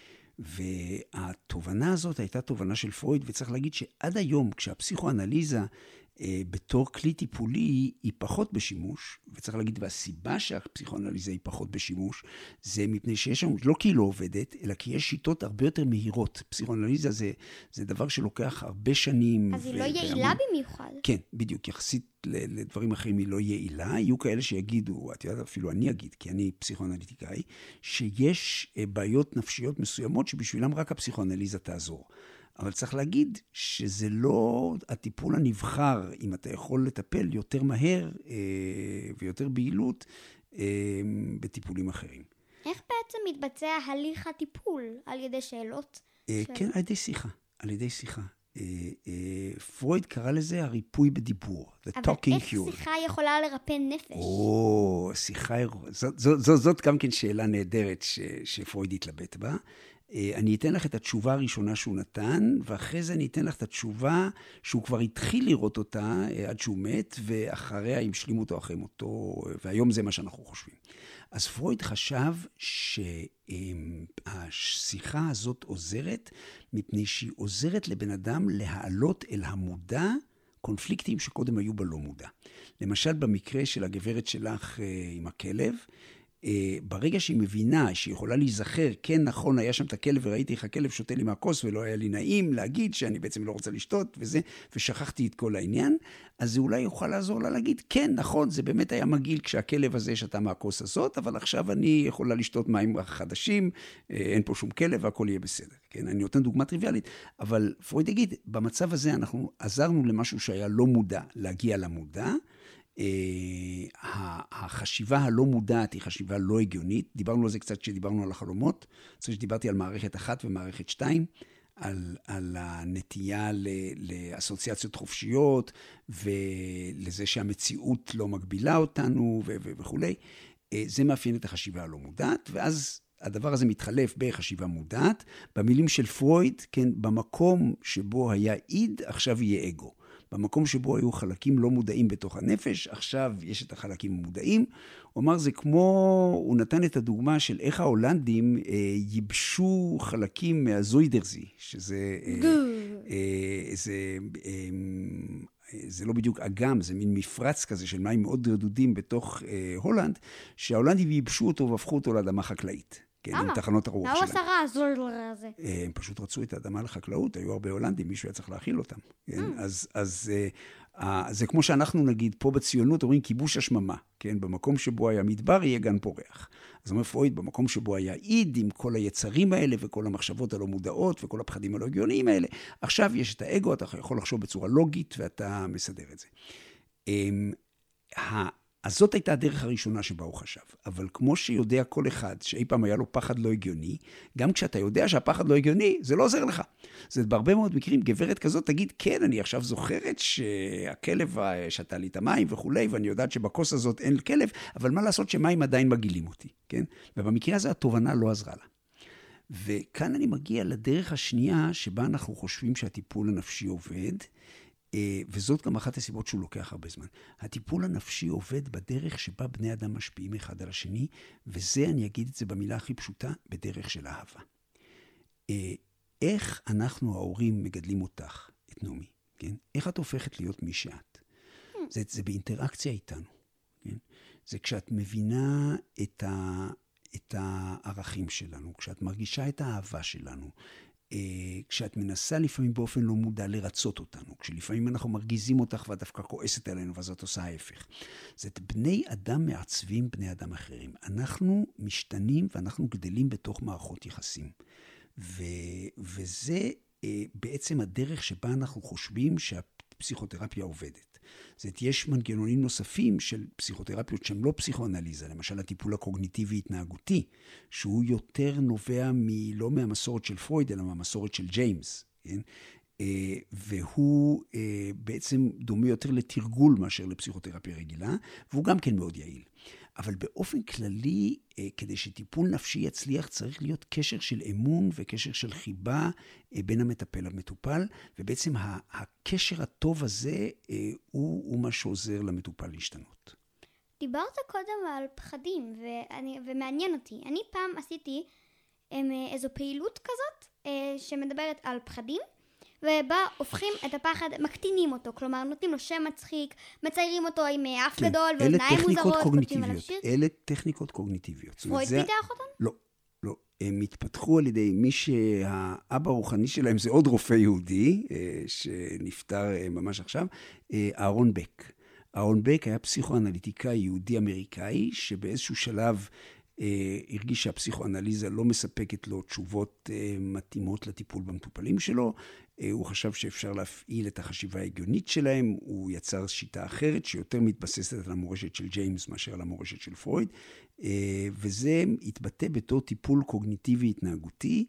והתובנה הזאת הייתה תובנה של פרויד, וצריך להגיד שעד היום כשהפסיכואנליזה בתור כלי טיפולי היא פחות בשימוש, וצריך להגיד, והסיבה שהפסיכואנליזה היא פחות בשימוש, זה מפני שיש שם, לא כי היא לא עובדת, אלא כי יש שיטות הרבה יותר מהירות. פסיכואנליזה זה, זה דבר שלוקח הרבה שנים. אז היא לא יעילה במיוחד. כן, בדיוק, יחסית לדברים אחרים היא לא יעילה. יהיו כאלה שיגידו, את יודעת, אפילו אני אגיד, כי אני פסיכואנליטיקאי, שיש בעיות נפשיות מסוימות שבשבילם רק הפסיכואנליזה תעזור. אבל צריך להגיד שזה לא הטיפול הנבחר, אם אתה יכול לטפל יותר מהר אה, ויותר בהילות אה, בטיפולים אחרים. איך בעצם מתבצע הליך הטיפול? על ידי שאלות? אה, של... כן, על ידי שיחה. על ידי שיחה. אה, אה, פרויד קרא לזה הריפוי בדיבור. The אבל talking איך cure. שיחה יכולה לרפא נפש? או, שיחה, זאת, זאת, זאת, זאת גם כן שאלה נהדרת ש, שפרויד התלבט בה. אני אתן לך את התשובה הראשונה שהוא נתן, ואחרי זה אני אתן לך את התשובה שהוא כבר התחיל לראות אותה עד שהוא מת, ואחריה המשלימו אותו אחרי מותו, והיום זה מה שאנחנו חושבים. אז פרויד חשב שהשיחה הזאת עוזרת, מפני שהיא עוזרת לבן אדם להעלות אל המודע קונפליקטים שקודם היו בלא מודע. למשל, במקרה של הגברת שלך עם הכלב, ברגע שהיא מבינה שהיא יכולה להיזכר, כן, נכון, היה שם את הכלב וראיתי איך הכלב שותה לי מהכוס ולא היה לי נעים להגיד שאני בעצם לא רוצה לשתות וזה, ושכחתי את כל העניין, אז זה אולי יוכל לעזור לה להגיד, כן, נכון, זה באמת היה מגעיל כשהכלב הזה שתה מהכוס הזאת, אבל עכשיו אני יכולה לשתות מים חדשים, אין פה שום כלב והכל יהיה בסדר. כן, אני נותן דוגמה טריוויאלית, אבל פרויד יגיד, במצב הזה אנחנו עזרנו למשהו שהיה לא מודע, להגיע למודע, Uh, החשיבה הלא מודעת היא חשיבה לא הגיונית. דיברנו על זה קצת כשדיברנו על החלומות. צריך שדיברתי על מערכת אחת ומערכת שתיים, על, על הנטייה ל, לאסוציאציות חופשיות, ולזה שהמציאות לא מגבילה אותנו ו- ו- וכו'. Uh, זה מאפיין את החשיבה הלא מודעת, ואז הדבר הזה מתחלף בחשיבה מודעת. במילים של פרויד, כן, במקום שבו היה איד, עכשיו יהיה אגו. במקום שבו היו חלקים לא מודעים בתוך הנפש, עכשיו יש את החלקים המודעים. הוא אמר, זה כמו, הוא נתן את הדוגמה של איך ההולנדים אה, ייבשו חלקים מהזוידרזי, שזה אה, אה, זה, אה, זה לא בדיוק אגם, זה מין מפרץ כזה של מים מאוד רדודים בתוך אה, הולנד, שההולנדים ייבשו אותו והפכו אותו לאדמה חקלאית. כן, עם תחנות הרוח שלהם. מה הוא עשה רע, הזולר הזה? הם פשוט רצו את האדמה לחקלאות, היו הרבה הולנדים, מישהו היה צריך להאכיל אותם. כן? אז, אז זה כמו שאנחנו נגיד, פה בציונות אומרים כיבוש השממה, כן? במקום שבו היה מדבר יהיה גן פורח. אז אומר פרויד, במקום שבו היה איד, עם כל היצרים האלה וכל המחשבות הלא מודעות וכל הפחדים הלא הגיוניים האלה, עכשיו יש את האגו, אתה יכול לחשוב בצורה לוגית ואתה מסדר את זה. אז זאת הייתה הדרך הראשונה שבה הוא חשב. אבל כמו שיודע כל אחד שאי פעם היה לו פחד לא הגיוני, גם כשאתה יודע שהפחד לא הגיוני, זה לא עוזר לך. זה בהרבה מאוד מקרים, גברת כזאת תגיד, כן, אני עכשיו זוכרת שהכלב שתה לי את המים וכולי, ואני יודעת שבכוס הזאת אין כלב, אבל מה לעשות שמים עדיין מגעילים אותי, כן? ובמקרה הזה התובנה לא עזרה לה. וכאן אני מגיע לדרך השנייה שבה אנחנו חושבים שהטיפול הנפשי עובד, וזאת גם אחת הסיבות שהוא לוקח הרבה זמן. הטיפול הנפשי עובד בדרך שבה בני אדם משפיעים אחד על השני, וזה, אני אגיד את זה במילה הכי פשוטה, בדרך של אהבה. איך אנחנו ההורים מגדלים אותך, את נעמי, כן? איך את הופכת להיות מי שאת? זה, זה באינטראקציה איתנו, כן? זה כשאת מבינה את ה... את הערכים שלנו, כשאת מרגישה את האהבה שלנו, כשאת מנסה לפעמים באופן לא מודע לרצות אותנו, כשלפעמים אנחנו מרגיזים אותך ואת דווקא כועסת עלינו, ואז את עושה ההפך. זאת בני אדם מעצבים בני אדם אחרים. אנחנו משתנים ואנחנו גדלים בתוך מערכות יחסים. ו, וזה בעצם הדרך שבה אנחנו חושבים שהפסיכותרפיה עובדת. זאת יש מנגנונים נוספים של פסיכותרפיות שהם לא פסיכואנליזה, למשל הטיפול הקוגניטיבי-התנהגותי, שהוא יותר נובע מ, לא מהמסורת של פרויד, אלא מהמסורת של ג'יימס, כן? והוא בעצם דומה יותר לתרגול מאשר לפסיכותרפיה רגילה, והוא גם כן מאוד יעיל. אבל באופן כללי, כדי שטיפול נפשי יצליח, צריך להיות קשר של אמון וקשר של חיבה בין המטפל למטופל, ובעצם הקשר הטוב הזה הוא, הוא מה שעוזר למטופל להשתנות. דיברת קודם על פחדים, ואני, ומעניין אותי. אני פעם עשיתי איזו פעילות כזאת, שמדברת על פחדים, ובה הופכים את הפחד, מקטינים אותו, כלומר נותנים לו שם מצחיק, מציירים אותו עם אף כן, גדול ואוזניים מוזרות, כותבים עליו שיר. אלה טכניקות קוגניטיביות. פרויד פיתח אותם? לא, לא. הם התפתחו על ידי מי שהאבא הרוחני שלהם זה עוד רופא יהודי, שנפטר ממש עכשיו, אהרון בק. אהרון בק היה פסיכואנליטיקאי יהודי-אמריקאי, שבאיזשהו שלב הרגיש שהפסיכואנליזה לא מספקת לו תשובות מתאימות לטיפול במטופלים שלו. הוא חשב שאפשר להפעיל את החשיבה ההגיונית שלהם, הוא יצר שיטה אחרת שיותר מתבססת על המורשת של ג'יימס מאשר על המורשת של פרויד, וזה התבטא בתור טיפול קוגניטיבי התנהגותי,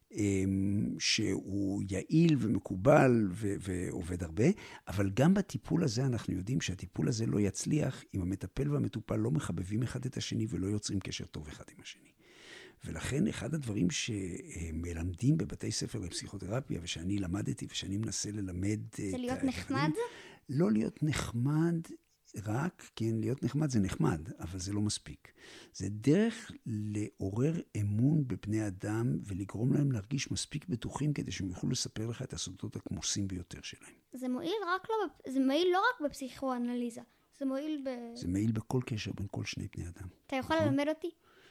שהוא יעיל ומקובל ו- ועובד הרבה, אבל גם בטיפול הזה אנחנו יודעים שהטיפול הזה לא יצליח אם המטפל והמטופל לא מחבבים אחד את השני ולא יוצרים קשר טוב אחד עם השני. ולכן אחד הדברים שמלמדים בבתי ספר לפסיכותרפיה, ושאני למדתי ושאני מנסה ללמד... זה להיות נחמד? לא להיות נחמד רק, כן, להיות נחמד זה נחמד, אבל זה לא מספיק. זה דרך לעורר אמון בבני אדם ולגרום להם להרגיש מספיק בטוחים כדי שהם יוכלו לספר לך את הסודות הכמוסים ביותר שלהם. זה מועיל רק לא, זה מועיל לא רק בפסיכואנליזה, זה מועיל ב... זה מועיל בכל קשר בין כל שני בני אדם. אתה יכול ללמד אותי?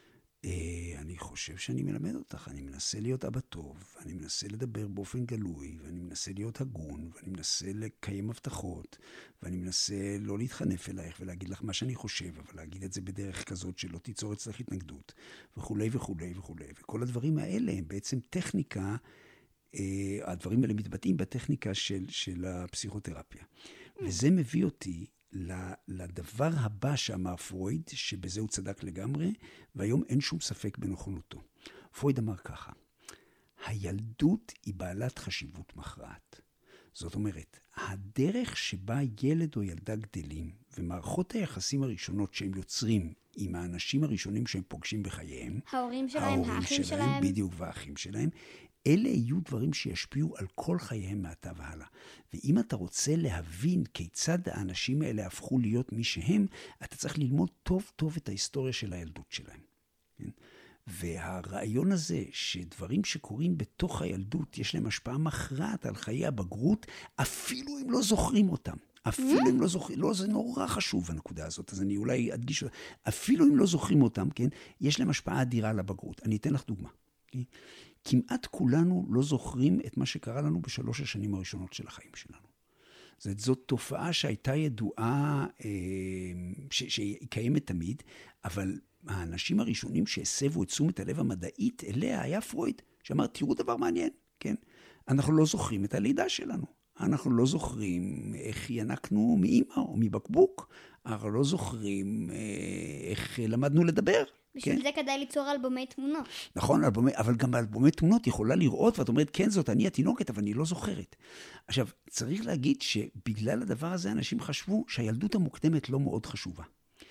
אני חושב שאני מלמד אותך, אני מנסה להיות אבא טוב, אני מנסה לדבר באופן גלוי, ואני מנסה להיות הגון, ואני מנסה לקיים הבטחות, ואני מנסה לא להתחנף אלייך ולהגיד לך מה שאני חושב, אבל להגיד את זה בדרך כזאת שלא תיצור אצלך התנגדות, וכולי וכולי וכולי. וכל הדברים האלה הם בעצם טכניקה, הדברים האלה מתבטאים בטכניקה של, של הפסיכותרפיה. וזה מביא אותי לדבר הבא שאמר פרויד, שבזה הוא צדק לגמרי, והיום אין שום ספק בנכונותו. פרויד אמר ככה, הילדות היא בעלת חשיבות מכרעת. זאת אומרת, הדרך שבה ילד או ילדה גדלים, ומערכות היחסים הראשונות שהם יוצרים עם האנשים הראשונים שהם פוגשים בחייהם, ההורים שלהם, האחים שלהם, בדיוק, והאחים שלהם, אלה יהיו דברים שישפיעו על כל חייהם מעתה והלאה. ואם אתה רוצה להבין כיצד האנשים האלה הפכו להיות מי שהם, אתה צריך ללמוד טוב טוב את ההיסטוריה של הילדות שלהם. כן? והרעיון הזה שדברים שקורים בתוך הילדות, יש להם השפעה מכרעת על חיי הבגרות, אפילו אם לא זוכרים אותם. אפילו אם לא זוכרים, לא, זה נורא חשוב הנקודה הזאת, אז אני אולי אדגיש, אפילו אם לא זוכרים אותם, כן, יש להם השפעה אדירה על הבגרות. אני אתן לך דוגמה. כן? כמעט כולנו לא זוכרים את מה שקרה לנו בשלוש השנים הראשונות של החיים שלנו. זאת, זאת תופעה שהייתה ידועה, שהיא קיימת תמיד, אבל האנשים הראשונים שהסבו את תשומת הלב המדעית אליה היה פרויד, שאמר, תראו דבר מעניין, כן? אנחנו לא זוכרים את הלידה שלנו. אנחנו לא זוכרים איך ינקנו מאמא או מבקבוק, אנחנו לא זוכרים איך למדנו לדבר. בשביל כן? זה כדאי ליצור אלבומי תמונות. נכון, אלבומי, אבל גם באלבומי תמונות יכולה לראות, ואת אומרת, כן, זאת אני התינוקת, אבל אני לא זוכרת. עכשיו, צריך להגיד שבגלל הדבר הזה, אנשים חשבו שהילדות המוקדמת לא מאוד חשובה.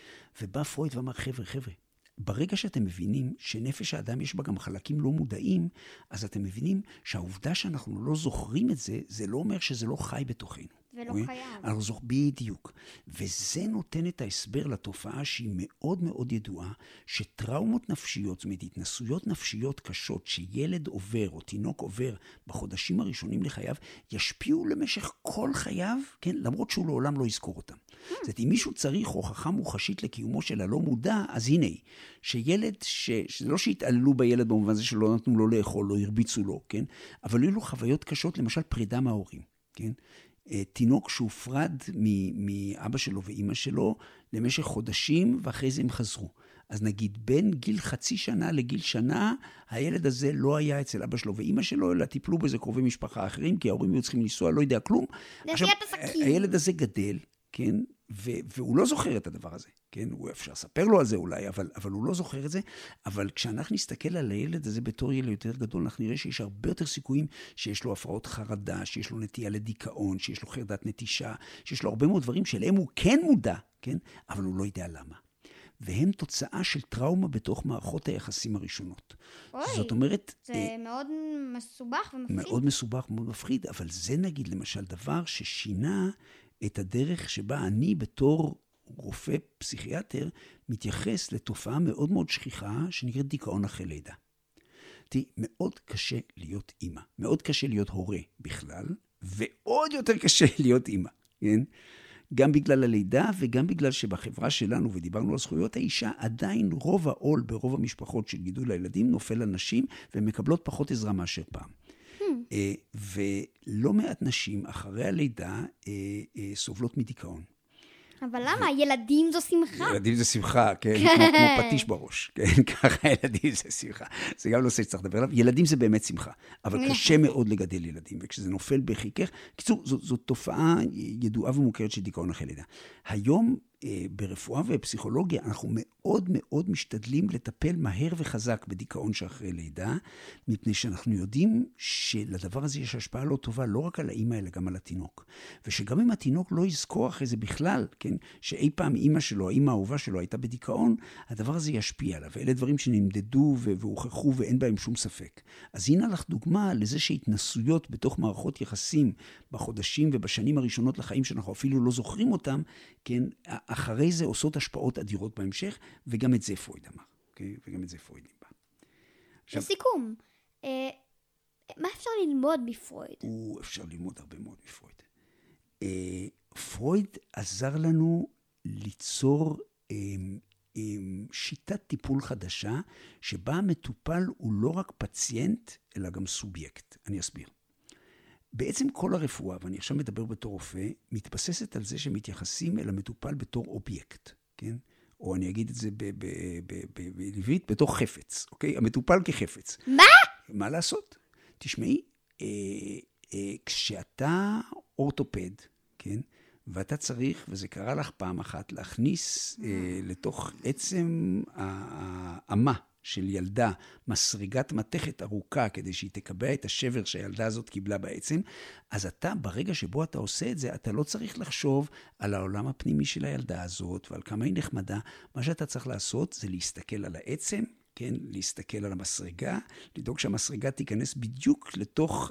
ובא פרויד ואמר, חבר'ה, חבר'ה, ברגע שאתם מבינים שנפש האדם יש בה גם חלקים לא מודעים, אז אתם מבינים שהעובדה שאנחנו לא זוכרים את זה, זה לא אומר שזה לא חי בתוכנו. ולא חייב. אנחנו זוכ... בדיוק. וזה נותן את ההסבר לתופעה שהיא מאוד מאוד ידועה, שטראומות נפשיות, זאת אומרת, התנסויות נפשיות קשות, שילד עובר או תינוק עובר בחודשים הראשונים לחייו, ישפיעו למשך כל חייו, כן? למרות שהוא לעולם לא יזכור אותם. זאת אומרת, אם מישהו צריך הוכחה מוחשית לקיומו של הלא מודע, אז הנה, שילד, ש... שלא שהתעללו בילד במובן זה שלא נתנו לו לאכול, לא הרביצו לו, כן? אבל היו לו חוויות קשות, למשל פרידה מההורים, כן? תינוק שהופרד מאבא שלו ואימא שלו למשך חודשים, ואחרי זה הם חזרו. אז נגיד, בין גיל חצי שנה לגיל שנה, הילד הזה לא היה אצל אבא שלו ואימא שלו, אלא טיפלו בזה קרובי משפחה אחרים, כי ההורים היו צריכים לנסוע, לא יודע כלום. עכשיו, הילד הזה גדל, כן? ו- והוא לא זוכר את הדבר הזה, כן? הוא אפשר לספר לו על זה אולי, אבל, אבל הוא לא זוכר את זה. אבל כשאנחנו נסתכל על הילד הזה בתור ילד יותר גדול, אנחנו נראה שיש הרבה יותר סיכויים שיש לו הפרעות חרדה, שיש לו נטייה לדיכאון, שיש לו חרדת נטישה, שיש לו הרבה מאוד דברים שלהם הוא כן מודע, כן? אבל הוא לא יודע למה. והם תוצאה של טראומה בתוך מערכות היחסים הראשונות. אוי, זאת אומרת... זה אה, מאוד מסובך ומפחיד. מאוד מסובך ומאוד מפחיד, אבל זה נגיד למשל דבר ששינה את הדרך שבה אני בתור רופא פסיכיאטר מתייחס לתופעה מאוד מאוד שכיחה שנקראת דיכאון אחרי לידה. תראי, מאוד קשה להיות אימא, מאוד קשה להיות הורה בכלל, ועוד יותר קשה להיות אימא, כן? גם בגלל הלידה וגם בגלל שבחברה שלנו, ודיברנו על זכויות האישה, עדיין רוב העול ברוב המשפחות של גידול הילדים נופל על נשים, ומקבלות פחות עזרה מאשר פעם. Hmm. ולא מעט נשים אחרי הלידה סובלות מדיכאון. אבל למה? ילדים זו שמחה. ילדים זו שמחה, כן, כמו פטיש בראש, כן, ככה ילדים זה שמחה. זה גם נושא שצריך לדבר עליו. ילדים זה באמת שמחה, אבל קשה מאוד לגדל ילדים, וכשזה נופל בחיכך, קיצור, זו תופעה ידועה ומוכרת של דיכאון אחרי לידה. היום, ברפואה ופסיכולוגיה, אנחנו מאוד מאוד משתדלים לטפל מהר וחזק בדיכאון שאחרי לידה, מפני שאנחנו יודעים שלדבר הזה יש השפעה לא טובה, לא רק על האמא, אלא גם על התינוק. ושגם אם התינוק לא יזכור אחרי זה בכלל, כן, שאי פעם אמא שלו, האמא האהובה שלו הייתה בדיכאון, הדבר הזה ישפיע עליו. ואלה דברים שנמדדו והוכחו ואין בהם שום ספק. אז הנה לך דוגמה לזה שהתנסויות בתוך מערכות יחסים בחודשים ובשנים הראשונות לחיים שאנחנו אפילו לא זוכרים אותם, כן, אחרי זה עושות השפעות אדירות בהמשך, וגם את זה פרויד אמר, אוקיי? וגם את זה פרויד ניבא. לסיכום, אה, מה אפשר ללמוד מפרויד? הוא אפשר ללמוד הרבה מאוד מפרויד. אה, פרויד עזר לנו ליצור אה, אה, שיטת טיפול חדשה, שבה המטופל הוא לא רק פציינט, אלא גם סובייקט. אני אסביר. בעצם כל הרפואה, ואני עכשיו מדבר בתור רופא, מתבססת על זה שמתייחסים אל המטופל בתור אובייקט, כן? או אני אגיד את זה בעברית, בתור חפץ, אוקיי? המטופל כחפץ. מה? מה לעשות? תשמעי, אה, אה, כשאתה אורתופד, כן? ואתה צריך, וזה קרה לך פעם אחת, להכניס אה, לתוך עצם האמה, של ילדה, מסריגת מתכת ארוכה, כדי שהיא תקבע את השבר שהילדה הזאת קיבלה בעצם, אז אתה, ברגע שבו אתה עושה את זה, אתה לא צריך לחשוב על העולם הפנימי של הילדה הזאת, ועל כמה היא נחמדה. מה שאתה צריך לעשות, זה להסתכל על העצם, כן? להסתכל על המסריגה, לדאוג שהמסריגה תיכנס בדיוק לתוך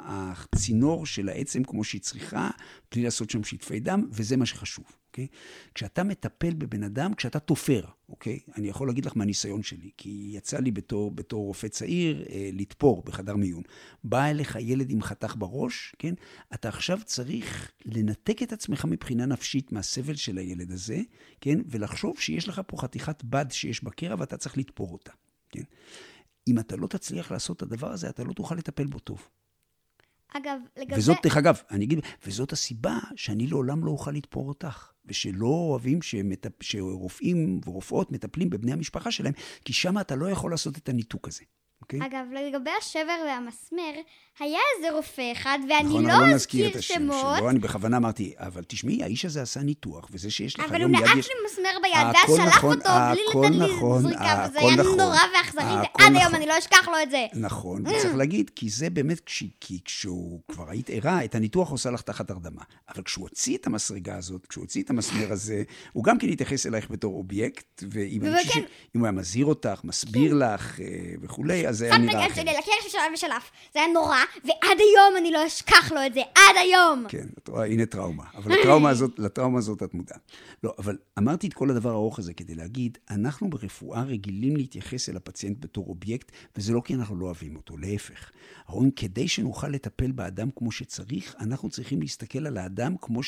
הצינור של העצם, כמו שהיא צריכה, בלי לעשות שם שטפי דם, וזה מה שחשוב. אוקיי? כשאתה מטפל בבן אדם, כשאתה תופר, אוקיי? אני יכול להגיד לך מהניסיון שלי, כי יצא לי בתור, בתור רופא צעיר אה, לתפור בחדר מיון. בא אליך ילד עם חתך בראש, כן? אתה עכשיו צריך לנתק את עצמך מבחינה נפשית מהסבל של הילד הזה, כן? ולחשוב שיש לך פה חתיכת בד שיש בקרע ואתה צריך לתפור אותה, כן? אם אתה לא תצליח לעשות את הדבר הזה, אתה לא תוכל לטפל בו טוב. אגב, לגבי... וזאת, דרך אגב, אני אגיד, וזאת הסיבה שאני לעולם לא אוכל לתפור אותך, ושלא אוהבים שמטפ... שרופאים ורופאות מטפלים בבני המשפחה שלהם, כי שם אתה לא יכול לעשות את הניתוק הזה. אוקיי? אגב, לגבי השבר והמסמר, היה איזה רופא אחד, ואני נכון, לא אבל לא נזכיר אזכיר את השם שמות, שלו. אני בכוונה אמרתי, אבל תשמעי, האיש הזה עשה ניתוח, וזה שיש לך אבל הוא היום נעץ יד לי יש... מסמר ביד, הכל ואז שלח נכון, אותו בלי הכל לתת לי נכון, זריקה, וזה הכל היה נכון. נורא ואכזרי, הכל ועד היום נכון. אני לא אשכח לו את זה. נכון, וצריך להגיד, כי זה באמת, כש- כי כשהוא כבר היית ערה, את הניתוח עושה לך תחת הרדמה. אבל כשהוא הוציא את המסרגה הזאת, כשהוא הוציא את המסמר הזה, הוא גם כן התייחס אלייך בתור אובייקט, ואם אני חושב שאם הוא היה מזהיר אותך, מסביר לך אה, וכולי, אז זה היה שם את נראה הגל אחרת. שלי לקרש ושלף ושלף. זה היה נורא, ועד היום אני לא אשכח לו את זה. עד היום. כן, את רואה, הנה טראומה. אבל לטראומה הזאת, לטראומה הזאת את מודעת. לא, אבל אמרתי את כל הדבר הארוך הזה כדי להגיד, אנחנו ברפואה רגילים להתייחס אל הפציינט בתור אובייקט, וזה לא כי אנחנו לא אוהבים אותו, להפך. אומרים, כדי שנוכל לטפל באדם כמו שצריך, אנחנו צריכים להסתכל על האדם כמו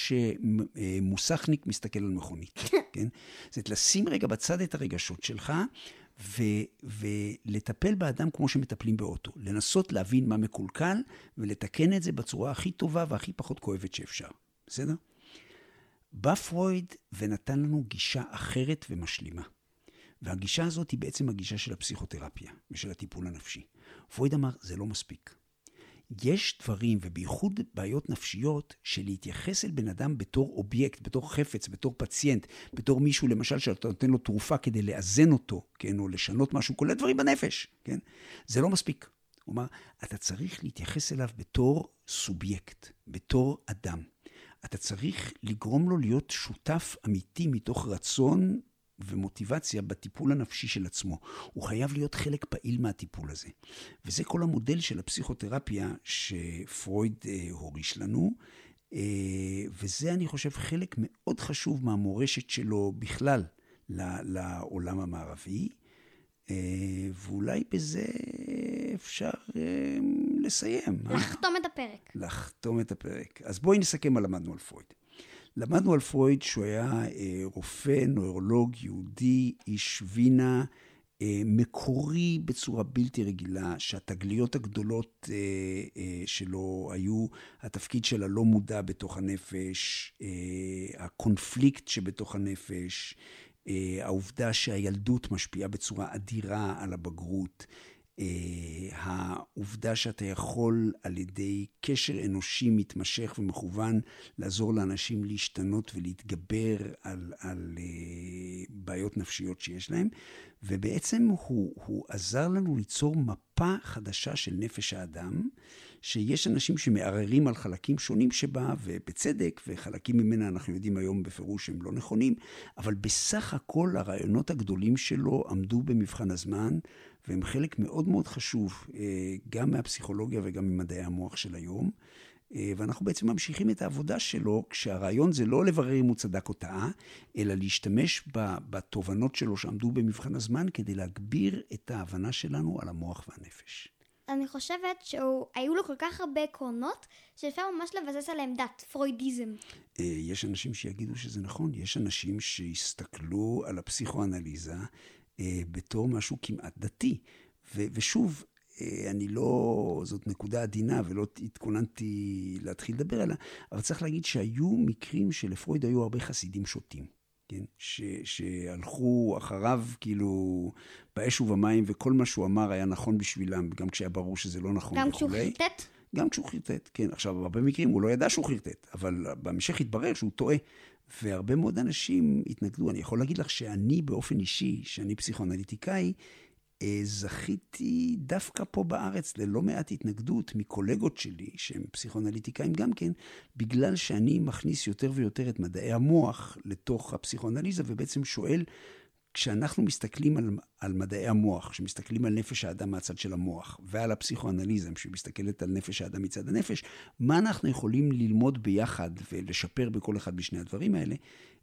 שמוסכניק מסתכל על מכונית, כן? זאת לשים רגע בצד את הרגשות שלך, ו- ולטפל באדם כמו שמטפלים באוטו. לנסות להבין מה מקולקל, ולתקן את זה בצורה הכי טובה והכי פחות כואבת שאפשר. בסדר? בא פרויד ונתן לנו גישה אחרת ומשלימה. והגישה הזאת היא בעצם הגישה של הפסיכותרפיה ושל הטיפול הנפשי. פרויד אמר, זה לא מספיק. יש דברים, ובייחוד בעיות נפשיות, שלהתייחס אל בן אדם בתור אובייקט, בתור חפץ, בתור פציינט, בתור מישהו, למשל, שאתה נותן לו תרופה כדי לאזן אותו, כן, או לשנות משהו, כולל דברים בנפש, כן? זה לא מספיק. הוא אומר, אתה צריך להתייחס אליו בתור סובייקט, בתור אדם. אתה צריך לגרום לו להיות שותף אמיתי מתוך רצון ומוטיבציה בטיפול הנפשי של עצמו. הוא חייב להיות חלק פעיל מהטיפול הזה. וזה כל המודל של הפסיכותרפיה שפרויד אה, הוריש לנו, אה, וזה אני חושב חלק מאוד חשוב מהמורשת שלו בכלל לעולם המערבי, אה, ואולי בזה אפשר אה, לסיים. לחתום את הפרק. לחתום את הפרק. אז בואי נסכם מה למדנו על פרויד. למדנו על פרויד שהוא היה אה, רופא, נוירולוג, יהודי, איש וינה, אה, מקורי בצורה בלתי רגילה, שהתגליות הגדולות אה, אה, שלו היו התפקיד של הלא מודע בתוך הנפש, אה, הקונפליקט שבתוך הנפש, אה, העובדה שהילדות משפיעה בצורה אדירה על הבגרות, Uh, העובדה שאתה יכול על ידי קשר אנושי מתמשך ומכוון לעזור לאנשים להשתנות ולהתגבר על, על uh, בעיות נפשיות שיש להם, ובעצם הוא, הוא עזר לנו ליצור מפה חדשה של נפש האדם, שיש אנשים שמערערים על חלקים שונים שבה, ובצדק, וחלקים ממנה אנחנו יודעים היום בפירוש שהם לא נכונים, אבל בסך הכל הרעיונות הגדולים שלו עמדו במבחן הזמן, והם חלק מאוד מאוד חשוב, גם מהפסיכולוגיה וגם ממדעי המוח של היום, ואנחנו בעצם ממשיכים את העבודה שלו, כשהרעיון זה לא לברר אם הוא צדק או טעה, אלא להשתמש בתובנות שלו שעמדו במבחן הזמן, כדי להגביר את ההבנה שלנו על המוח והנפש. אני חושבת שהיו לו כל כך הרבה עקרונות, שאפשר ממש לבסס על עמדת פרוידיזם. יש אנשים שיגידו שזה נכון, יש אנשים שיסתכלו על הפסיכואנליזה, בתור משהו כמעט דתי. ו- ושוב, אני לא, זאת נקודה עדינה ולא התכוננתי להתחיל לדבר עליה, אבל צריך להגיד שהיו מקרים שלפרויד היו הרבה חסידים שוטים, כן? ש- שהלכו אחריו כאילו באש ובמים, וכל מה שהוא אמר היה נכון בשבילם, גם כשהיה ברור שזה לא נכון גם וכולי. כשהוא חירטט? גם כשהוא חירטט, כן. עכשיו, הרבה מקרים הוא לא ידע שהוא חירטט, אבל בהמשך התברר שהוא טועה. והרבה מאוד אנשים התנגדו. אני יכול להגיד לך שאני באופן אישי, שאני פסיכואנליטיקאי, זכיתי דווקא פה בארץ ללא מעט התנגדות מקולגות שלי, שהם פסיכואנליטיקאים גם כן, בגלל שאני מכניס יותר ויותר את מדעי המוח לתוך הפסיכואנליזה, ובעצם שואל, כשאנחנו מסתכלים על, על מדעי המוח, כשמסתכלים על נפש האדם מהצד של המוח, ועל הפסיכואנליזה, שמסתכלת על נפש האדם מצד הנפש, מה אנחנו יכולים ללמוד ביחד ולשפר בכל אחד בשני הדברים האלה?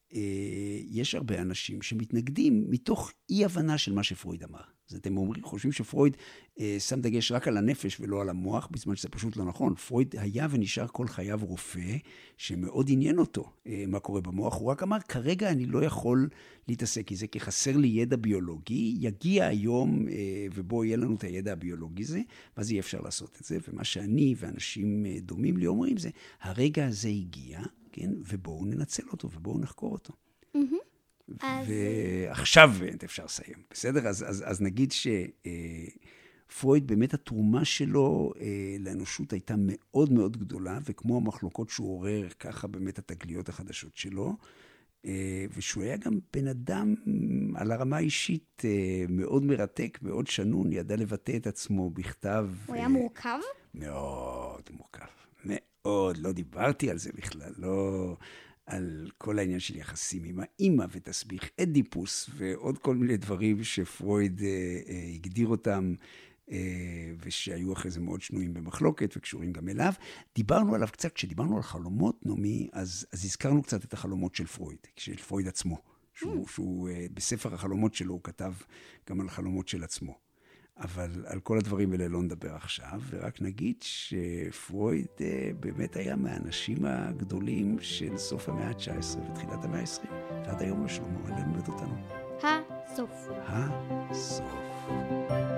יש הרבה אנשים שמתנגדים מתוך אי-הבנה של מה שפרויד אמר. אז אתם אומרים, חושבים שפרויד אה, שם דגש רק על הנפש ולא על המוח, בזמן שזה פשוט לא נכון. פרויד היה ונשאר כל חייו רופא, שמאוד עניין אותו אה, מה קורה במוח. הוא רק אמר, כרגע אני לא יכול להתעסק עם זה, כי חסר לי ידע ביולוגי, יגיע היום אה, ובו יהיה לנו את הידע הביולוגי הזה, ואז יהיה אפשר לעשות את זה. ומה שאני ואנשים אה, דומים לי אומרים זה, הרגע הזה הגיע, כן? ובואו ננצל אותו ובואו נחקור אותו. Mm-hmm. ועכשיו אפשר לסיים, בסדר? אז, אז, אז נגיד פרויד באמת התרומה שלו אה, לאנושות הייתה מאוד מאוד גדולה, וכמו המחלוקות שהוא עורר, ככה באמת התגליות החדשות שלו, אה, ושהוא היה גם בן אדם על הרמה האישית אה, מאוד מרתק, מאוד שנון, ידע לבטא את עצמו בכתב. הוא היה מורכב? מאוד מורכב, מאוד, לא דיברתי על זה בכלל, לא על כל העניין של יחסים עם האמא ותסביך אדיפוס ועוד כל מיני דברים שפרויד אה, אה, הגדיר אותם, אה, ושהיו אחרי זה מאוד שנויים במחלוקת וקשורים גם אליו. דיברנו עליו קצת, כשדיברנו על חלומות, נומי, אז, אז הזכרנו קצת את החלומות של פרויד, של פרויד עצמו, שהוא, שהוא אה, בספר החלומות שלו הוא כתב גם על החלומות של עצמו. אבל על כל הדברים האלה לא נדבר עכשיו, ורק נגיד שפרויד אה, באמת היה מהאנשים הגדולים של סוף המאה ה-תשע עשרה ותחילת המאה ה-עשרים, ועד היום שלמה עלינו לימד אותנו. הסוף. הסוף.